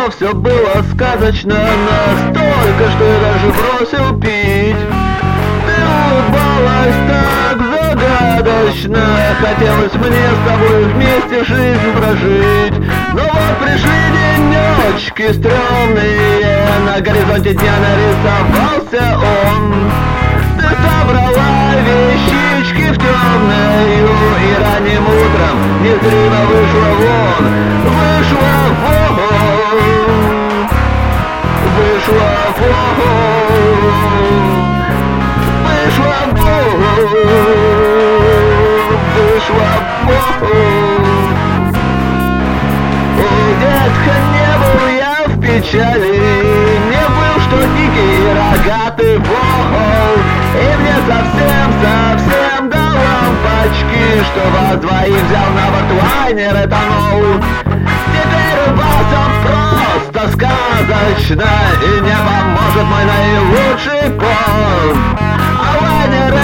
но все было сказочно, настолько, что я даже бросил пить. Ты улыбалась так загадочно, хотелось мне с тобой вместе жизнь прожить. Но вот пришли денечки стрёмные, на горизонте дня нарисовался он. Ты собрала вещички в темную, и ранним утром незримо вышла вон. Вышла вон, вышла вон, вышла вон, вышла вон. Ой, детка, не был я в печали, не был, что дикий рогатый волк, и мне совсем до лампочки, что вас двоих взял на борт лайнер этанол. Теперь у вас он просто сказочно, и не поможет мой наилучший пол. А лайнер